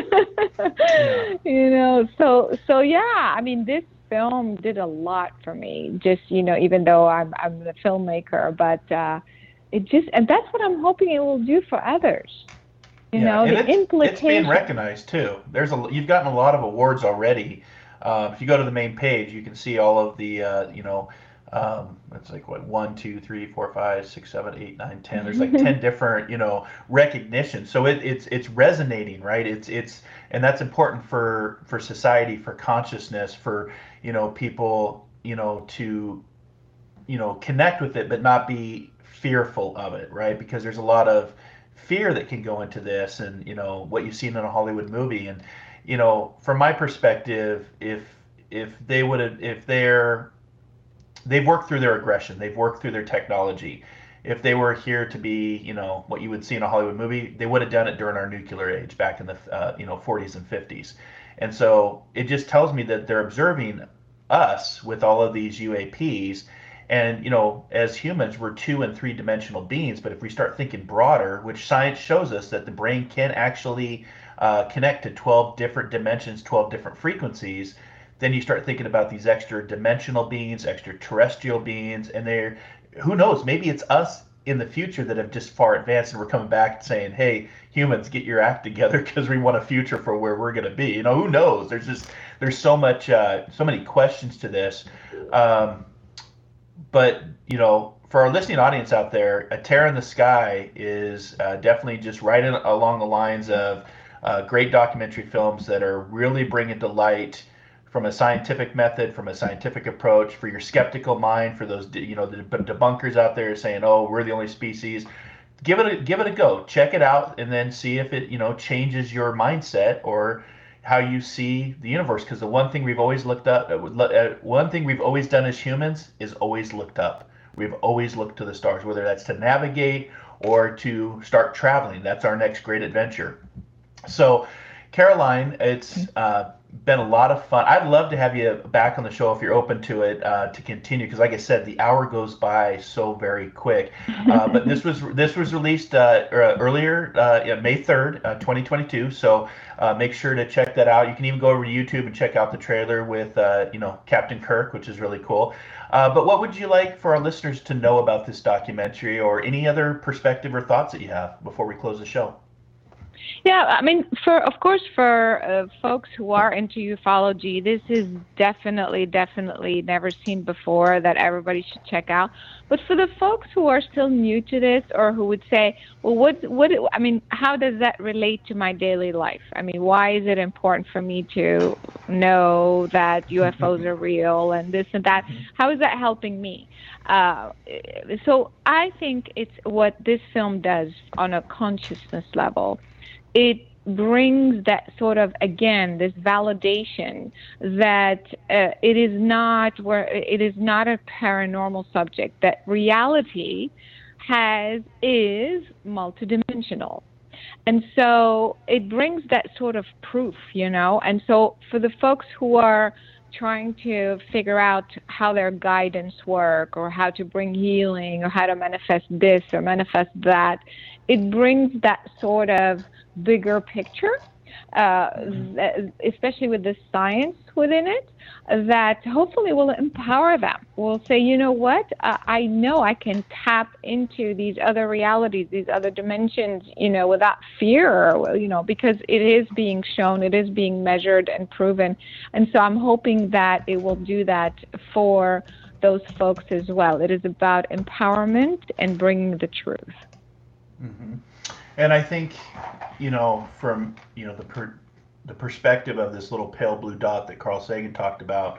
yeah. you know so so yeah I mean this film did a lot for me, just you know even though I'm I'm the filmmaker, but uh it just and that's what I'm hoping it will do for others, you yeah. know and the it's, implication. It's being recognized too. There's a you've gotten a lot of awards already. Uh, if you go to the main page, you can see all of the uh, you know Um, it's like what one, two, three, four, five, six, seven, eight, nine, ten. There's like ten different, you know, recognitions. So it, it's it's resonating, right? It's it's and that's important for for society, for consciousness, for you know people, you know, to you know connect with it, but not be fearful of it, right? Because there's a lot of fear that can go into this, and you know what you've seen in a Hollywood movie, and you know from my perspective, if if they would have, if they're They've worked through their aggression. They've worked through their technology. If they were here to be, you know, what you would see in a Hollywood movie, they would have done it during our nuclear age back in the, uh, you know, forties and fifties. And so it just tells me that they're observing us with all of these U A Ps. And, you know, as humans, we're two and three dimensional beings. But if we start thinking broader, which science shows us that the brain can actually uh, connect to twelve different dimensions, twelve different frequencies, then you start thinking about these extra dimensional beings, extraterrestrial beings, and they're, who knows, maybe it's us in the future that have just far advanced and we're coming back saying, hey, humans, get your act together because we want a future for where we're going to be. You know, who knows? There's just, there's so much, uh, so many questions to this. Um, but, you know, for our listening audience out there, A Tear in the Sky is uh, definitely just right in, along the lines of uh, great documentary films that are really bringing to light from a scientific method, from a scientific approach, for your skeptical mind, for those you know the debunkers out there saying, "Oh, we're the only species." Give it a give it a go. Check it out, and then see if it you know changes your mindset or how you see the universe. Because the one thing we've always looked up, one thing we've always done as humans is always looked up. We've always looked to the stars, whether that's to navigate or to start traveling. That's our next great adventure. So, Caroline, it's uh, been a lot of fun. I'd love to have you back on the show if you're open to it uh, to continue, because like I said, the hour goes by so very quick. Uh, but this was this was released uh, earlier, uh, yeah, May third, uh, twenty twenty-two. So uh, make sure to check that out. You can even go over to YouTube and check out the trailer with uh, you know Captain Kirk, which is really cool. Uh, but what would you like for our listeners to know about this documentary, or any other perspective or thoughts that you have before we close the show? Yeah, I mean, for of course, for uh, folks who are into ufology, this is definitely, definitely never seen before that everybody should check out. But for the folks who are still new to this, or who would say, well, what, what, I mean, how does that relate to my daily life? I mean, why is it important for me to know that U F Os are real and this and that? How is that helping me? Uh, so I think it's what this film does on a consciousness level. It brings that sort of, again, this validation that uh, it is not where it is not a paranormal subject, that reality has is multidimensional. And so it brings that sort of proof, you know. And so for the folks who are trying to figure out how their guidance work, or how to bring healing, or how to manifest this or manifest that, it brings that sort of bigger picture, uh, especially with the science within it, that hopefully will empower them. Will say, you know what, uh, I know I can tap into these other realities, these other dimensions, you know, without fear, you know, because it is being shown, it is being measured and proven. And so I'm hoping that it will do that for those folks as well. It is about empowerment and bringing the truth. Mm-hmm. And I think, you know, from, you know, the per, the perspective of this little pale blue dot that Carl Sagan talked about,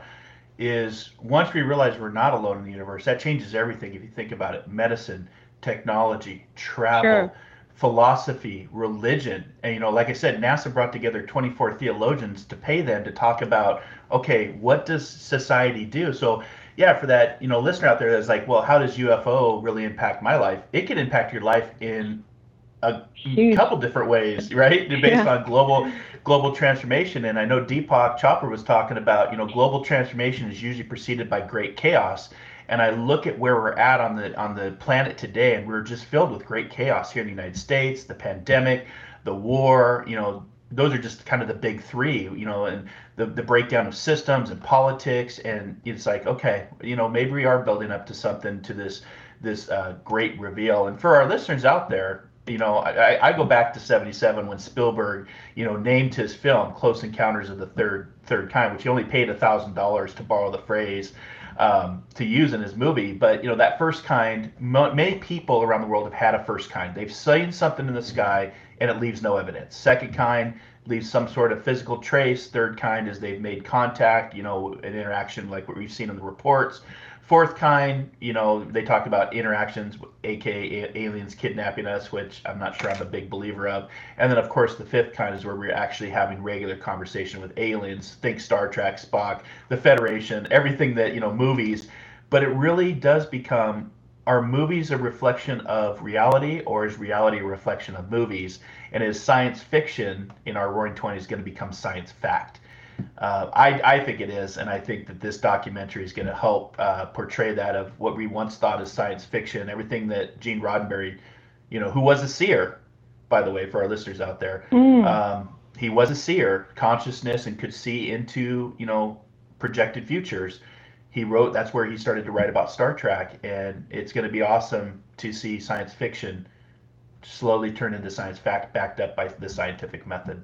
is once we realize we're not alone in the universe, that changes everything. If you think about it, medicine, technology, travel, sure. philosophy, religion. And, you know, like I said, NASA brought together twenty-four theologians to pay them to talk about, okay, what does society do? So, yeah, for that, you know, listener out there that's like, well, how does U F O really impact my life? It can impact your life in a Huge. couple different ways, right? Based yeah. on global global transformation. And I know Deepak Chopra was talking about, you know, global transformation is usually preceded by great chaos. And I look at where we're at on the on the planet today, and we're just filled with great chaos here in the United States, the pandemic, the war, you know, those are just kind of the big three, you know, and the, the breakdown of systems and politics. And it's like, okay, you know, maybe we are building up to something, to this this uh, great reveal. And for our listeners out there, you know, I, I go back to seventy-seven when Spielberg, you know, named his film Close Encounters of the Third Third Kind, which he only paid a thousand dollars to borrow the phrase um, to use in his movie. But, you know, that first kind, mo- many people around the world have had a first kind. They've seen something in the sky and it leaves no evidence. Second kind leaves some sort of physical trace. Third kind is they've made contact, you know, an interaction like what we've seen in the reports. Fourth kind, you know, they talk about interactions, aka aliens kidnapping us, which I'm not sure I'm a big believer of. And then, of course, the fifth kind is where we're actually having regular conversation with aliens. Think Star Trek, Spock, the Federation, everything that, you know, movies. But it really does become, are movies a reflection of reality, or is reality a reflection of movies? And is science fiction in our roaring twenties going to become science fact? Uh, I, I think it is, and I think that this documentary is going to help uh, portray that, of what we once thought as science fiction, everything that Gene Roddenberry, you know, who was a seer, by the way, for our listeners out there, mm. um, he was a seer, consciousness, and could see into, you know, projected futures. He wrote, that's where he started to write about Star Trek, and it's going to be awesome to see science fiction slowly turn into science fact, backed up by the scientific method.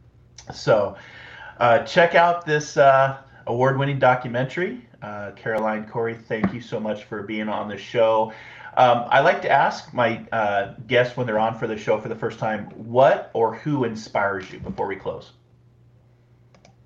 So, Uh, check out this uh, award-winning documentary. Uh, Caroline, Corey, thank you so much for being on the show. Um, I like to ask my uh, guests when they're on for the show for the first time, what or who inspires you, before we close?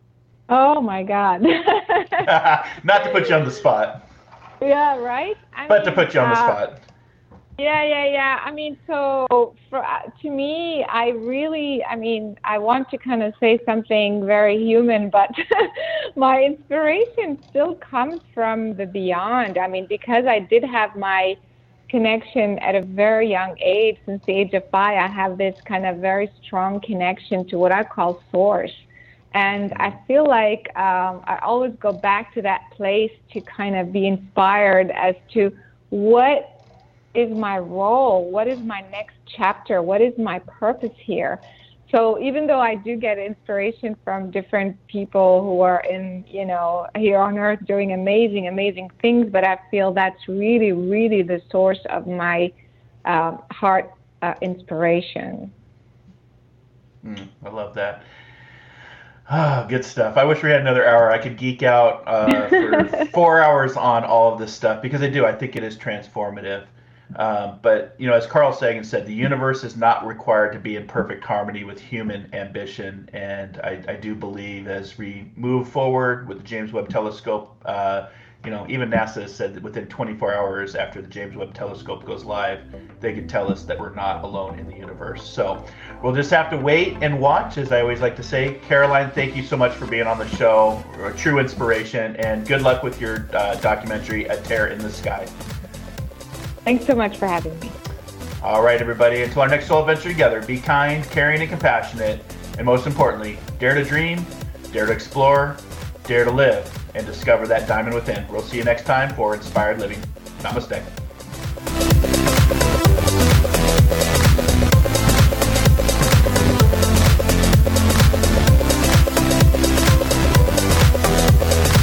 Oh my God. Not to put you on the spot. Yeah, right? I but mean, to put you on the uh, spot. Yeah, yeah, yeah. I mean, so for, uh, to me, I really, I mean, I want to kind of say something very human, but my inspiration still comes from the beyond. I mean, because I did have my connection at a very young age, since the age of five, I have this kind of very strong connection to what I call source. And I feel like um, I always go back to that place to kind of be inspired as to what is my role, what is my next chapter, what is my purpose here. So even though I do get inspiration from different people who are in, you know, here on earth doing amazing, amazing things, but I feel that's really, really the source of my uh, heart uh, inspiration. Mm, I love that. Ah, good stuff. I wish we had another hour. I could geek out uh, for four hours on all of this stuff because I do. I think it is transformative. Um, but, you know, as Carl Sagan said, the universe is not required to be in perfect harmony with human ambition. And I, I do believe as we move forward with the James Webb Telescope, uh, you know, even NASA has said that within twenty-four hours after the James Webb Telescope goes live, they can tell us that we're not alone in the universe. So we'll just have to wait and watch, as I always like to say. Caroline, thank you so much for being on the show. A true inspiration. And good luck with your uh, documentary, A Tear in the Sky. Thanks so much for having me. All right, everybody. Until our next soul adventure together, be kind, caring, and compassionate. And most importantly, dare to dream, dare to explore, dare to live, and discover that diamond within. We'll see you next time for Inspired Living. Namaste.